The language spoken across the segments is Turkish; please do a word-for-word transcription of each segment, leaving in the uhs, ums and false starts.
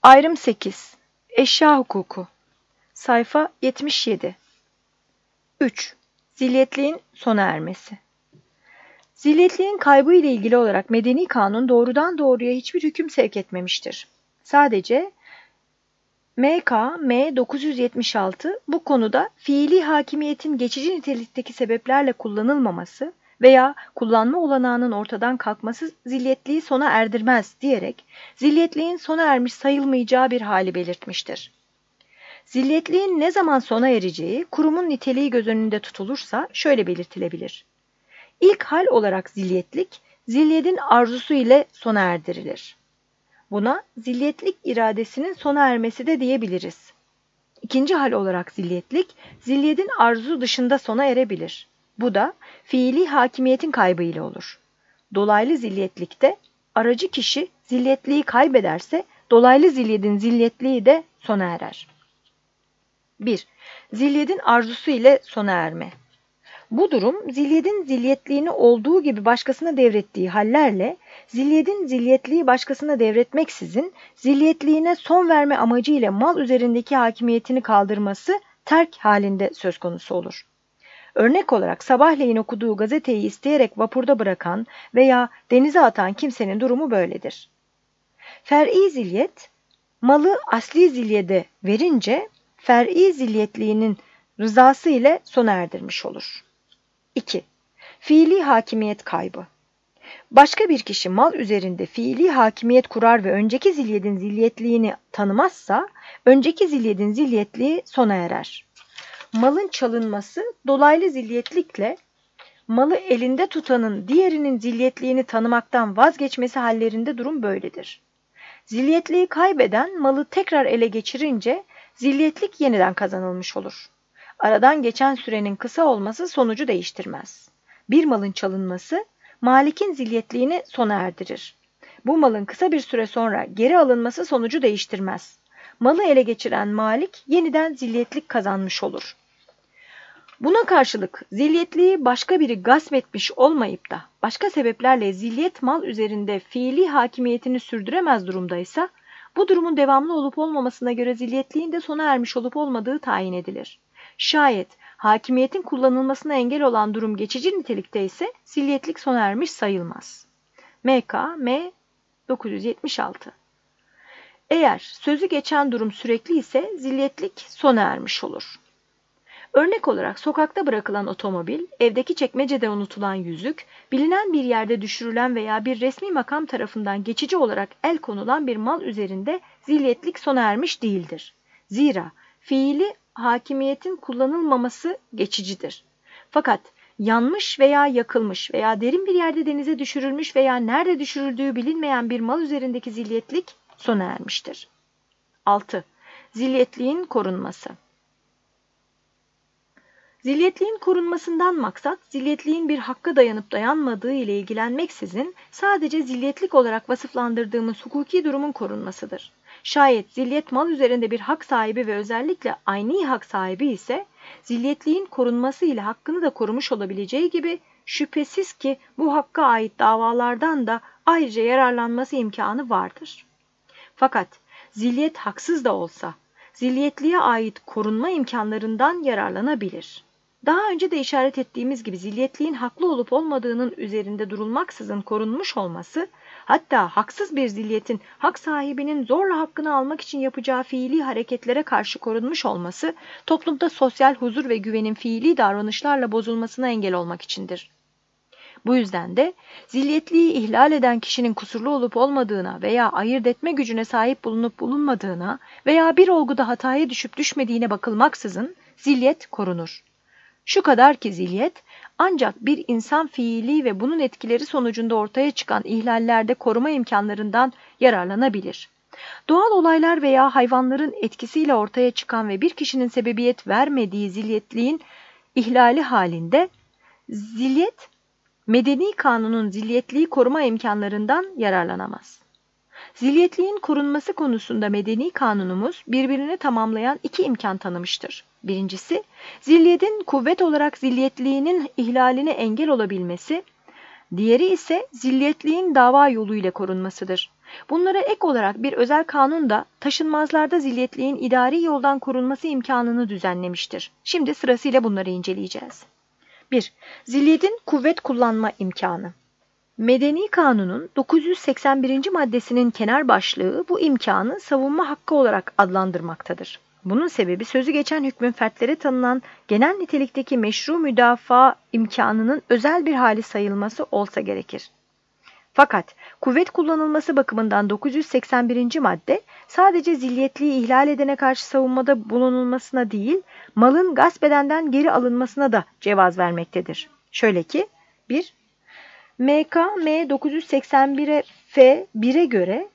Ayrım sekiz. Eşya hukuku. Sayfa yetmiş yedi. üç. Zilyetliğin sona ermesi. Zilyetliğin kaybı ile ilgili olarak medeni kanun doğrudan doğruya hiçbir hüküm sevk etmemiştir. Sadece M K M dokuz yüz yetmiş altı bu konuda fiili hakimiyetin geçici nitelikteki sebeplerle kullanılmaması veya kullanma olanağının ortadan kalkması zilyetliği sona erdirmez diyerek zilyetliğin sona ermiş sayılmayacağı bir hali belirtmiştir. Zilyetliğin ne zaman sona ereceği kurumun niteliği göz önünde tutulursa şöyle belirtilebilir. İlk hal olarak zilyetlik, zilyetin arzusu ile sona erdirilir. Buna zilyetlik iradesinin sona ermesi de diyebiliriz. İkinci hal olarak zilyetlik, zilyetin arzusu dışında sona erebilir. Bu da fiili hakimiyetin kaybı ile olur. Dolaylı zilyetlikte aracı kişi zilyetliği kaybederse dolaylı zilyetin zilyetliği de sona erer. bir. Zilyetin arzusu ile sona erme. Bu durum zilyetin zilyetliğini olduğu gibi başkasına devrettiği hallerle zilyetin zilyetliği başkasına devretmeksizin zilyetliğine son verme amacıyla mal üzerindeki hakimiyetini kaldırması terk halinde söz konusu olur. Örnek olarak sabahleyin okuduğu gazeteyi isteyerek vapurda bırakan veya denize atan kimsenin durumu böyledir. Fer'i zilyet, malı asli zilyede verince fer'i zilyetliğinin rızası ile sona erdirmiş olur. iki. Fiili hakimiyet kaybı. Başka bir kişi mal üzerinde fiili hakimiyet kurar ve önceki zilyetin zilyetliğini tanımazsa, önceki zilyetin zilyetliği sona erer. Malın çalınması dolaylı zilyetlikle malı elinde tutanın diğerinin zilyetliğini tanımaktan vazgeçmesi hallerinde durum böyledir. Zilyetliği kaybeden malı tekrar ele geçirince zilyetlik yeniden kazanılmış olur. Aradan geçen sürenin kısa olması sonucu değiştirmez. Bir malın çalınması, malikin zilyetliğini sona erdirir. Bu malın kısa bir süre sonra geri alınması sonucu değiştirmez. Malı ele geçiren malik yeniden zilyetlik kazanmış olur. Buna karşılık zilyetliği başka biri gasp etmiş olmayıp da başka sebeplerle zilyet mal üzerinde fiili hakimiyetini sürdüremez durumdaysa, bu durumun devamlı olup olmamasına göre zilyetliğin de sona ermiş olup olmadığı tayin edilir. Şayet hakimiyetin kullanılmasına engel olan durum geçici nitelikte ise zilyetlik sona ermiş sayılmaz. M K M dokuz yüz yetmiş altı. Eğer sözü geçen durum sürekli ise zilyetlik sona ermiş olur. Örnek olarak sokakta bırakılan otomobil, evdeki çekmecede unutulan yüzük, bilinen bir yerde düşürülen veya bir resmi makam tarafından geçici olarak el konulan bir mal üzerinde zilyetlik sona ermiş değildir. Zira fiili hakimiyetin kullanılmaması geçicidir. Fakat yanmış veya yakılmış veya derin bir yerde denize düşürülmüş veya nerede düşürüldüğü bilinmeyen bir mal üzerindeki zilyetlik sona ermiştir. altı. Zilyetliğin korunması. Zilyetliğin korunmasından maksat, zilyetliğin bir hakka dayanıp dayanmadığı ile ilgilenmeksizin sadece zilyetlik olarak vasıflandırdığımız hukuki durumun korunmasıdır. Şayet zilyet mal üzerinde bir hak sahibi ve özellikle ayni hak sahibi ise, zilyetliğin korunması ile hakkını da korumuş olabileceği gibi şüphesiz ki bu hakka ait davalardan da ayrıca yararlanması imkanı vardır. Fakat zilyet haksız da olsa, zilyetliğe ait korunma imkanlarından yararlanabilir. Daha önce de işaret ettiğimiz gibi zilyetliğin haklı olup olmadığının üzerinde durulmaksızın korunmuş olması, hatta haksız bir zilyetin hak sahibinin zorla hakkını almak için yapacağı fiili hareketlere karşı korunmuş olması, toplumda sosyal huzur ve güvenin fiili davranışlarla bozulmasına engel olmak içindir. Bu yüzden de zilyetliği ihlal eden kişinin kusurlu olup olmadığına veya ayırt etme gücüne sahip bulunup bulunmadığına veya bir olguda hataya düşüp düşmediğine bakılmaksızın zilyet korunur. Şu kadar ki zilyet ancak bir insan fiili ve bunun etkileri sonucunda ortaya çıkan ihlallerde koruma imkanlarından yararlanabilir. Doğal olaylar veya hayvanların etkisiyle ortaya çıkan ve bir kişinin sebebiyet vermediği zilyetliğin ihlali halinde zilyet, medeni kanunun zilyetliği koruma imkanlarından yararlanamaz. Zilyetliğin korunması konusunda medeni kanunumuz birbirini tamamlayan iki imkan tanımıştır. Birincisi, zilyetin kuvvet olarak zilyetliğinin ihlaline engel olabilmesi, diğeri ise zilyetliğin dava yoluyla korunmasıdır. Bunlara ek olarak bir özel kanun da taşınmazlarda zilyetliğin idari yoldan korunması imkanını düzenlemiştir. Şimdi sırasıyla bunları inceleyeceğiz. bir. Zilyetin kuvvet kullanma imkanı. Medeni Kanun'un dokuz yüz seksen birinci maddesinin kenar başlığı bu imkanı savunma hakkı olarak adlandırmaktadır. Bunun sebebi sözü geçen hükmün fertlere tanınan genel nitelikteki meşru müdafaa imkanının özel bir hali sayılması olsa gerekir. Fakat kuvvet kullanılması bakımından dokuz yüz seksen birinci madde sadece zilyetliği ihlal edene karşı savunmada bulunulmasına değil, malın gasp edenden geri alınmasına da cevaz vermektedir. Şöyle ki, bir. M K M dokuz yüz seksen bir F bir'e göre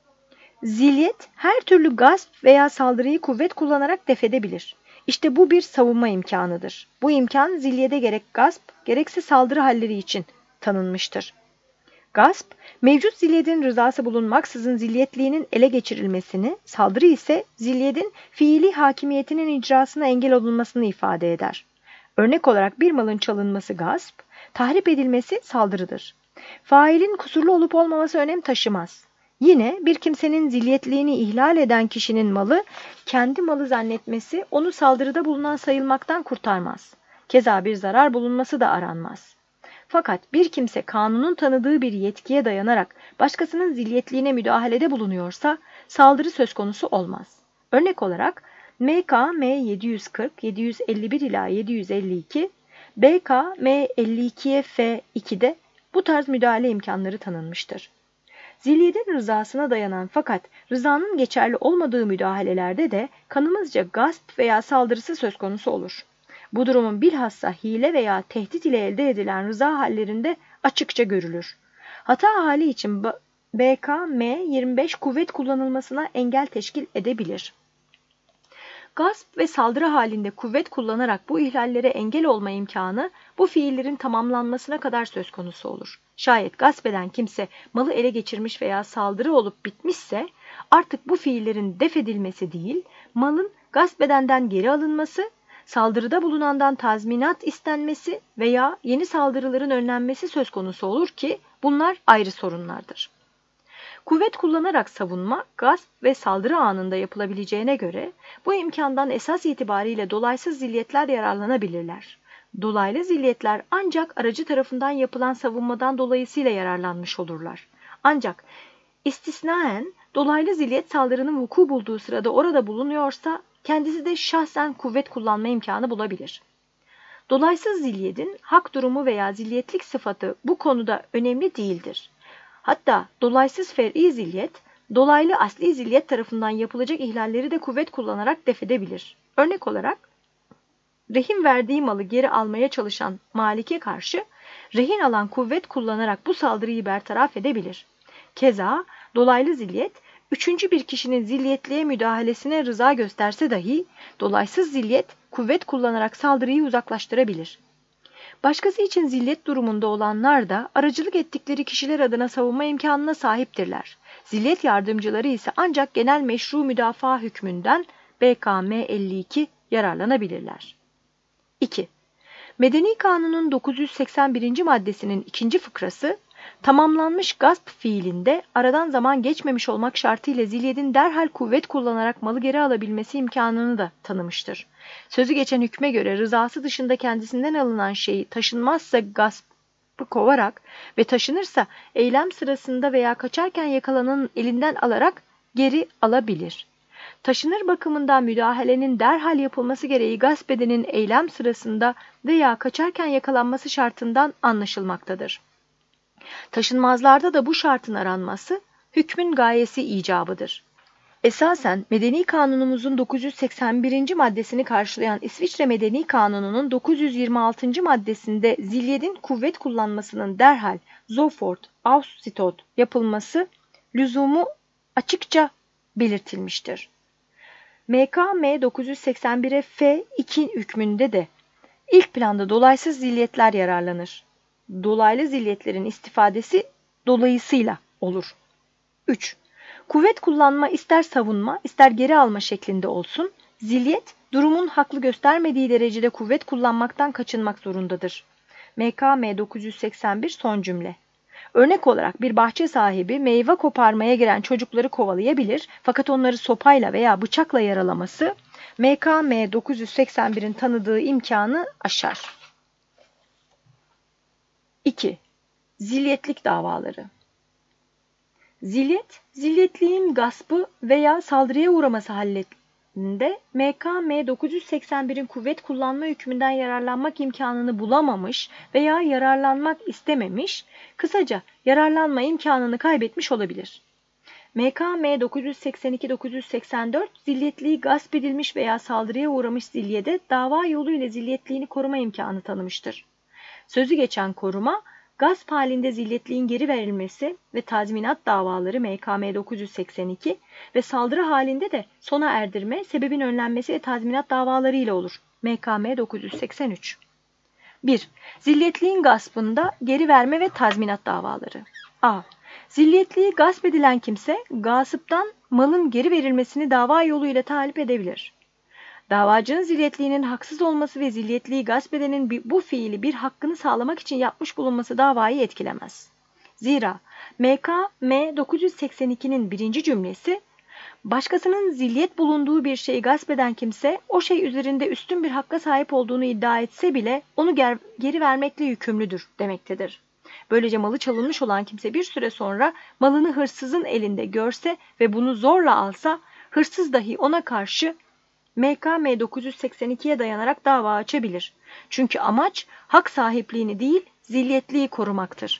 zilyet her türlü gasp veya saldırıyı kuvvet kullanarak defedebilir. İşte bu bir savunma imkanıdır. Bu imkan zilyede gerek gasp gerekse saldırı halleri için tanınmıştır. Gasp, mevcut zilyedin rızası bulunmaksızın zilyetliğinin ele geçirilmesini, saldırı ise zilyedin fiili hakimiyetinin icrasına engel olunmasını ifade eder. Örnek olarak bir malın çalınması gasp, tahrip edilmesi saldırıdır. Failin kusurlu olup olmaması önem taşımaz. Yine bir kimsenin zilyetliğini ihlal eden kişinin malı, kendi malı zannetmesi onu saldırıda bulunan sayılmaktan kurtarmaz. Keza bir zarar bulunması da aranmaz. Fakat bir kimse kanunun tanıdığı bir yetkiye dayanarak başkasının zilyetliğine müdahalede bulunuyorsa saldırı söz konusu olmaz. Örnek olarak M K M yedi yüz kırk yedi yüz elli bir ila yedi yüz elli iki, B K M elli iki'ye F iki'de bu tarz müdahale imkanları tanınmıştır. Zilyedin rızasına dayanan fakat rızanın geçerli olmadığı müdahalelerde de kanımızca gasp veya saldırısı söz konusu olur. Bu durumun bilhassa hile veya tehdit ile elde edilen rıza hallerinde açıkça görülür. Hata hali için B K M yirmi beş kuvvet kullanılmasına engel teşkil edebilir. Gasp ve saldırı halinde kuvvet kullanarak bu ihlallere engel olma imkanı bu fiillerin tamamlanmasına kadar söz konusu olur. Şayet gasp eden kimse malı ele geçirmiş veya saldırı olup bitmişse artık bu fiillerin def edilmesi değil, malın gasp edenden geri alınması, saldırıda bulunandan tazminat istenmesi veya yeni saldırıların önlenmesi söz konusu olur ki bunlar ayrı sorunlardır. Kuvvet kullanarak savunma, gasp ve saldırı anında yapılabileceğine göre bu imkandan esas itibariyle dolaysız zilyetler yararlanabilirler. Dolaylı zilyetler ancak aracı tarafından yapılan savunmadan dolayısıyla yararlanmış olurlar. Ancak istisnaen dolaylı zilyet saldırının vuku bulduğu sırada orada bulunuyorsa kendisi de şahsen kuvvet kullanma imkanı bulabilir. Dolaysız zilyedin hak durumu veya zilyetlik sıfatı bu konuda önemli değildir. Hatta dolaysız fer'i zilyet, dolaylı asli zilyet tarafından yapılacak ihlalleri de kuvvet kullanarak defedebilir. Örnek olarak, rehin verdiği malı geri almaya çalışan malike karşı, rehin alan kuvvet kullanarak bu saldırıyı bertaraf edebilir. Keza dolaylı zilyet, üçüncü bir kişinin zilyetliğe müdahalesine rıza gösterse dahi, dolaysız zilyet kuvvet kullanarak saldırıyı uzaklaştırabilir. Başkası için zilyet durumunda olanlar da aracılık ettikleri kişiler adına savunma imkanına sahiptirler. Zilyet yardımcıları ise ancak genel meşru müdafaa hükmünden B K M elli iki yararlanabilirler. iki. Medeni Kanun'un dokuz yüz seksen birinci maddesinin ikinci fıkrası, tamamlanmış gasp fiilinde aradan zaman geçmemiş olmak şartıyla zilyedin derhal kuvvet kullanarak malı geri alabilmesi imkanını da tanımıştır. Sözü geçen hükme göre rızası dışında kendisinden alınan şeyi taşınmazsa gaspı kovarak ve taşınırsa eylem sırasında veya kaçarken yakalananın elinden alarak geri alabilir. Taşınır bakımından müdahalenin derhal yapılması gereği gasp edenin eylem sırasında veya kaçarken yakalanması şartından anlaşılmaktadır. Taşınmazlarda da bu şartın aranması hükmün gayesi icabıdır. Esasen Medeni Kanunumuzun dokuz yüz seksen birinci maddesini karşılayan İsviçre Medeni Kanunu'nun dokuz yüz yirmi altıncı maddesinde zilyedin kuvvet kullanmasının derhal sofort, aussitôt yapılması lüzumu açıkça belirtilmiştir. M K M dokuz yüz seksen bir'e F iki hükmünde de ilk planda dolaysız zilyetler yararlanır. Dolaylı zilyetlerin istifadesi dolayısıyla olur. üç. Kuvvet kullanma ister savunma ister geri alma şeklinde olsun, zilyet durumun haklı göstermediği derecede kuvvet kullanmaktan kaçınmak zorundadır. M K M dokuz yüz seksen bir son cümle. Örnek olarak bir bahçe sahibi meyve koparmaya giren çocukları kovalayabilir fakat onları sopayla veya bıçakla yaralaması M K M dokuz yüz seksen birin tanıdığı imkanı aşar. iki. Zilyetlik davaları. Zilyet, zilyetliğin gaspı veya saldırıya uğraması halinde M K M dokuz yüz seksen birin kuvvet kullanma hükmünden yararlanmak imkanını bulamamış veya yararlanmak istememiş, kısaca yararlanma imkanını kaybetmiş olabilir. M K M dokuz yüz seksen iki dokuz yüz seksen dört zilyetliği gasp edilmiş veya saldırıya uğramış zilyede dava yoluyla zilyetliğini koruma imkanı tanımıştır. Sözü geçen koruma, gasp halinde zilyetliğin geri verilmesi ve tazminat davaları M K M dokuz yüz seksen iki ve saldırı halinde de sona erdirme, sebebin önlenmesi ve tazminat davaları ile olur. M K M dokuz yüz seksen üç. bir. Zilyetliğin gaspında geri verme ve tazminat davaları. A. Zilyetliği gasp edilen kimse, gasıptan malın geri verilmesini dava yoluyla talep edebilir. Davacının zilyetliğinin haksız olması ve zilyetliği gasp edenin bu fiili bir hakkını sağlamak için yapmış bulunması davayı etkilemez. Zira M K M dokuz yüz seksen ikinin birinci cümlesi, başkasının zilyet bulunduğu bir şeyi gasp eden kimse, o şey üzerinde üstün bir hakka sahip olduğunu iddia etse bile onu geri vermekle yükümlüdür demektedir. Böylece malı çalınmış olan kimse bir süre sonra malını hırsızın elinde görse ve bunu zorla alsa, hırsız dahi ona karşı M K M dokuz yüz seksen ikiye dayanarak dava açabilir. Çünkü amaç hak sahipliğini değil, zilyetliği korumaktır.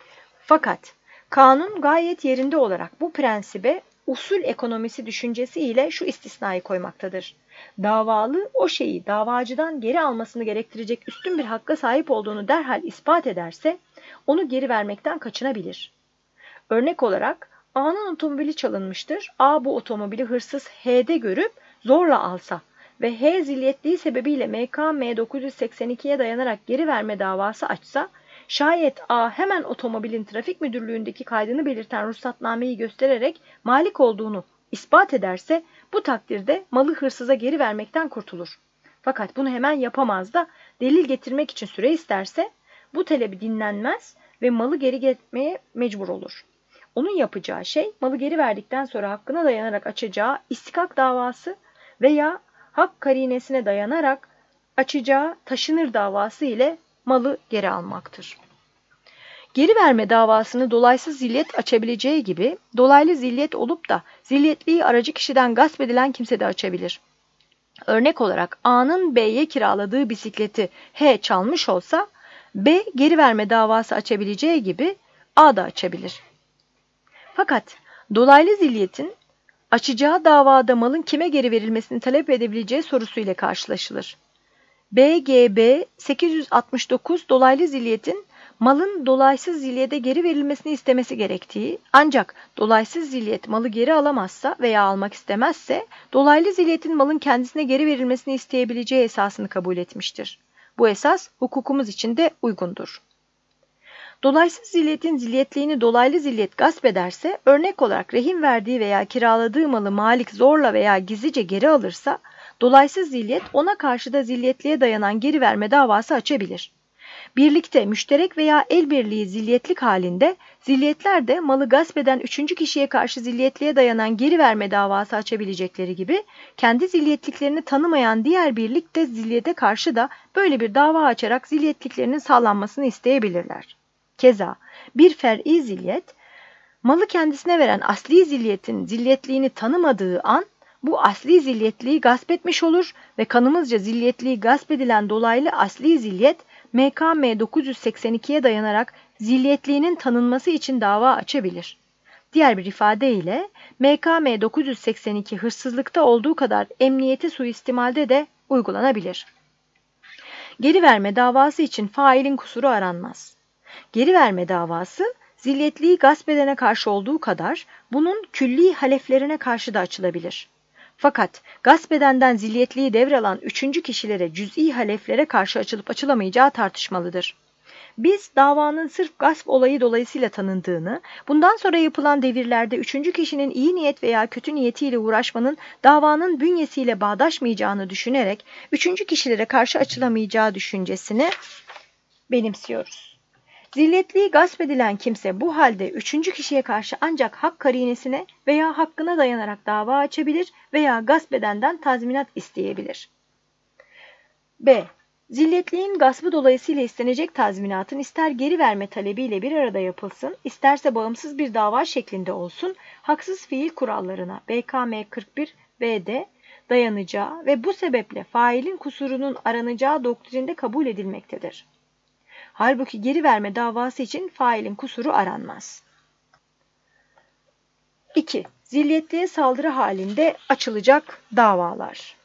Fakat kanun gayet yerinde olarak bu prensibe usul ekonomisi düşüncesi ile şu istisnayı koymaktadır. Davalı o şeyi davacıdan geri almasını gerektirecek üstün bir hakka sahip olduğunu derhal ispat ederse, onu geri vermekten kaçınabilir. Örnek olarak A'nın otomobili çalınmıştır. A bu otomobili hırsız H'de görüp zorla alsa ve H zilyetliği sebebiyle M K M dokuz yüz seksen ikiye dayanarak geri verme davası açsa, şayet A hemen otomobilin trafik müdürlüğündeki kaydını belirten ruhsatnameyi göstererek malik olduğunu ispat ederse, bu takdirde malı hırsıza geri vermekten kurtulur. Fakat bunu hemen yapamaz da delil getirmek için süre isterse, bu talebi dinlenmez ve malı geri getirmeye mecbur olur. Onun yapacağı şey, malı geri verdikten sonra hakkına dayanarak açacağı istikak davası veya hak karinesine dayanarak açacağı taşınır davası ile malı geri almaktır. Geri verme davasını dolaysız zilyet açabileceği gibi, dolaylı zilyet olup da zilyetliği aracı kişiden gasp edilen kimse de açabilir. Örnek olarak A'nın B'ye kiraladığı bisikleti H çalmış olsa, B geri verme davası açabileceği gibi A da açabilir. Fakat dolaylı zilyetin açacağı davada malın kime geri verilmesini talep edebileceği sorusuyla karşılaşılır. B G B sekiz yüz altmış dokuz dolaylı zilyetin malın dolaysız zilyete geri verilmesini istemesi gerektiği, ancak dolaysız zilyet malı geri alamazsa veya almak istemezse, dolaylı zilyetin malın kendisine geri verilmesini isteyebileceği esasını kabul etmiştir. Bu esas hukukumuz için de uygundur. Dolaysız zilyetin zilyetliğini dolaylı zilyet gasp ederse, örnek olarak rehin verdiği veya kiraladığı malı malik zorla veya gizlice geri alırsa, dolaysız zilyet ona karşı da zilyetliğe dayanan geri verme davası açabilir. Birlikte müşterek veya el birliği zilyetlik halinde, zilyetler de malı gasp eden üçüncü kişiye karşı zilyetliğe dayanan geri verme davası açabilecekleri gibi, kendi zilyetliklerini tanımayan diğer birlik de zilyete karşı da böyle bir dava açarak zilyetliklerinin sağlanmasını isteyebilirler. Keza bir fer'i zilyet, malı kendisine veren asli zilyetin zilyetliğini tanımadığı an, bu asli zilyetliği gasp etmiş olur ve kanımızca zilyetliği gasp edilen dolaylı asli zilyet, M K M dokuz yüz seksen ikiye dayanarak zilyetliğinin tanınması için dava açabilir. Diğer bir ifadeyle M K M dokuz yüz seksen iki hırsızlıkta olduğu kadar emniyeti suistimalde de uygulanabilir. Geri verme davası için failin kusuru aranmaz. Geri verme davası, zilyetliği gasp edene karşı olduğu kadar bunun külli haleflerine karşı da açılabilir. Fakat gasp edenden zilyetliği devralan üçüncü kişilere cüz'i haleflere karşı açılıp açılamayacağı tartışmalıdır. Biz davanın sırf gasp olayı dolayısıyla tanındığını, bundan sonra yapılan devirlerde üçüncü kişinin iyi niyet veya kötü niyetiyle uğraşmanın davanın bünyesiyle bağdaşmayacağını düşünerek üçüncü kişilere karşı açılamayacağı düşüncesini benimsiyoruz. Zilletliği gasp edilen kimse bu halde üçüncü kişiye karşı ancak hak karinesine veya hakkına dayanarak dava açabilir veya gasp edenden tazminat isteyebilir. B. Zilletliğin gaspı dolayısıyla istenecek tazminatın ister geri verme talebiyle bir arada yapılsın, isterse bağımsız bir dava şeklinde olsun, haksız fiil kurallarına B K M kırk bir V'de dayanacağı ve bu sebeple failin kusurunun aranacağı doktrinde kabul edilmektedir. Halbuki geri verme davası için failin kusuru aranmaz. iki. Zilletliğe saldırı halinde açılacak davalar.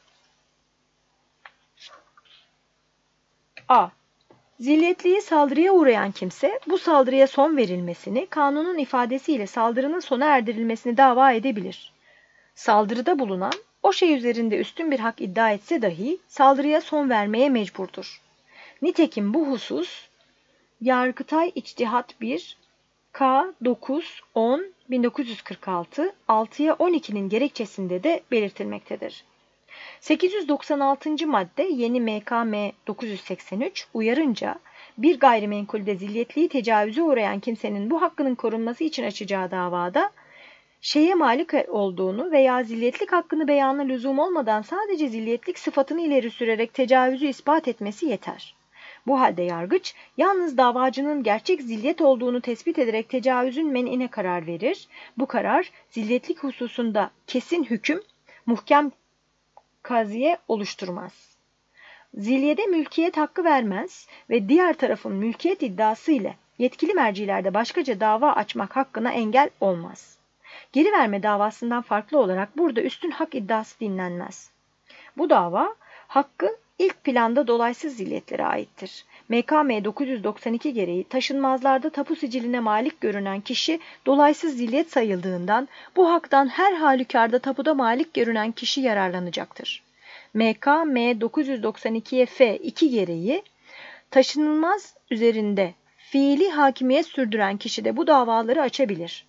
A. Zilletliğe saldırıya uğrayan kimse bu saldırıya son verilmesini, kanunun ifadesiyle saldırının sona erdirilmesini dava edebilir. Saldırıda bulunan o şey üzerinde üstün bir hak iddia etse dahi saldırıya son vermeye mecburdur. Nitekim bu husus Yargıtay İçtihat bir K dokuz on bin dokuz yüz kırk altı altıya on ikinin gerekçesinde de belirtilmektedir. sekiz yüz doksan altıncı madde yeni M K M dokuz yüz seksen üç uyarınca bir gayrimenkulde zilletliği tecavüze uğrayan kimsenin bu hakkının korunması için açacağı davada şeye malik olduğunu veya zilletlik hakkını beyanına lüzum olmadan sadece zilletlik sıfatını ileri sürerek tecavüzü ispat etmesi yeter. Bu halde yargıç yalnız davacının gerçek zillet olduğunu tespit ederek tecavüzün men'ine karar verir. Bu karar zilletlik hususunda kesin hüküm, muhkem kaziye oluşturmaz. Zilyede mülkiyet hakkı vermez ve diğer tarafın mülkiyet iddiası ile yetkili mercilerde başkaca dava açmak hakkına engel olmaz. Geri verme davasından farklı olarak burada üstün hak iddiası dinlenmez. Bu dava hakkı ilk planda dolaysız zilyetlere aittir. M K M dokuz yüz doksan iki gereği taşınmazlarda tapu siciline malik görünen kişi dolaysız zilyet sayıldığından bu haktan her halükarda tapuda malik görünen kişi yararlanacaktır. M K M dokuz yüz doksan iki'ye F iki gereği taşınılmaz üzerinde fiili hakimiyet sürdüren kişi de bu davaları açabilir.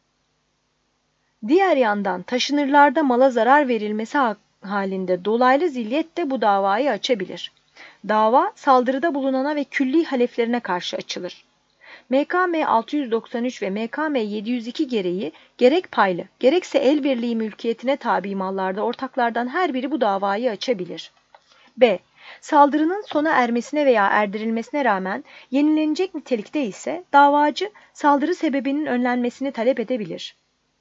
Diğer yandan taşınırlarda mala zarar verilmesi halinde dolaylı zilyet de bu davayı açabilir. Dava saldırıda bulunana ve külli haleflerine karşı açılır. M K M altı yüz doksan üç ve M K M yedi yüz iki gereği gerek paylı gerekse el birliği mülkiyetine tabi mallarda ortaklardan her biri bu davayı açabilir. B. Saldırının sona ermesine veya erdirilmesine rağmen yenilenecek nitelikte ise davacı saldırı sebebinin önlenmesini talep edebilir.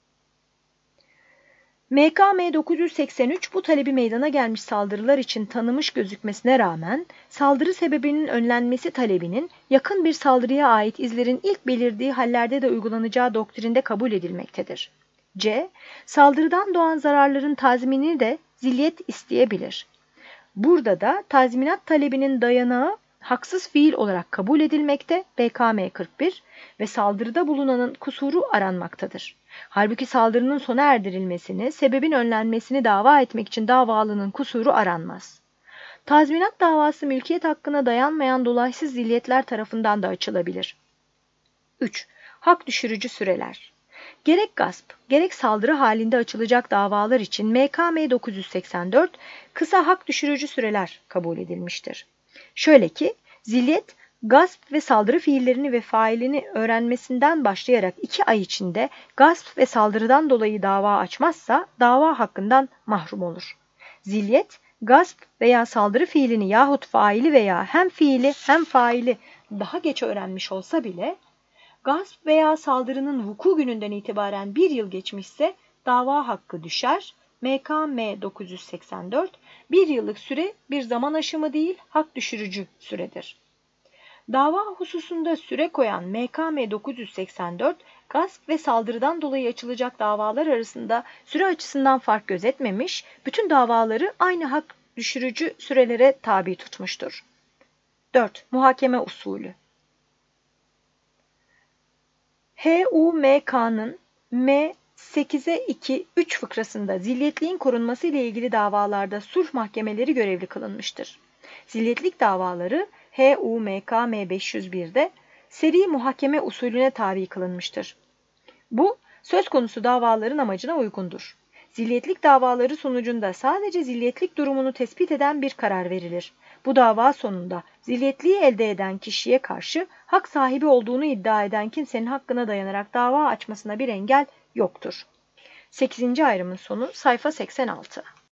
M K M dokuz yüz seksen üç bu talebi meydana gelmiş saldırılar için tanımış gözükmesine rağmen saldırı sebebinin önlenmesi talebinin yakın bir saldırıya ait izlerin ilk belirdiği hallerde de uygulanacağı doktrinde kabul edilmektedir. C. Saldırıdan doğan zararların tazminini de zilyet isteyebilir. Burada da tazminat talebinin dayanağı haksız fiil olarak kabul edilmekte B K M kırk bir ve saldırıda bulunanın kusuru aranmaktadır. Halbuki saldırının sona erdirilmesini, sebebin önlenmesini dava etmek için davalının kusuru aranmaz. Tazminat davası mülkiyet hakkına dayanmayan dolaysız zilyetler tarafından da açılabilir. üç. Hak düşürücü süreler. Gerek gasp, gerek saldırı halinde açılacak davalar için M K M dokuz yüz seksen dört kısa hak düşürücü süreler kabul edilmiştir. Şöyle ki, zilyet, gasp ve saldırı fiillerini ve failini öğrenmesinden başlayarak iki ay içinde gasp ve saldırıdan dolayı dava açmazsa dava hakkından mahrum olur. Zilyet, gasp veya saldırı fiilini yahut faili veya hem fiili hem faili daha geç öğrenmiş olsa bile gasp veya saldırının vuku gününden itibaren bir yıl geçmişse dava hakkı düşer. M K M dokuz yüz seksen dört bir yıllık süre bir zaman aşımı değil, hak düşürücü süredir. Dava hususunda süre koyan M K M dokuz yüz seksen dört, gasp ve saldırıdan dolayı açılacak davalar arasında süre açısından fark gözetmemiş, bütün davaları aynı hak düşürücü sürelere tabi tutmuştur. dört. Muhakeme usulü. H U M K'nın M sekize iki üç fıkrasında zilyetliğin korunması ile ilgili davalarda sulh mahkemeleri görevli kılınmıştır. Zilyetlik davaları H U M K M beş yüz bir'de seri muhakeme usulüne tabi kılınmıştır. Bu, söz konusu davaların amacına uygundur. Zilyetlik davaları sonucunda sadece zilyetlik durumunu tespit eden bir karar verilir. Bu dava sonunda zilyetliği elde eden kişiye karşı hak sahibi olduğunu iddia eden kimsenin hakkına dayanarak dava açmasına bir engel yoktur. sekizinci ayrımın sonu sayfa seksen altı.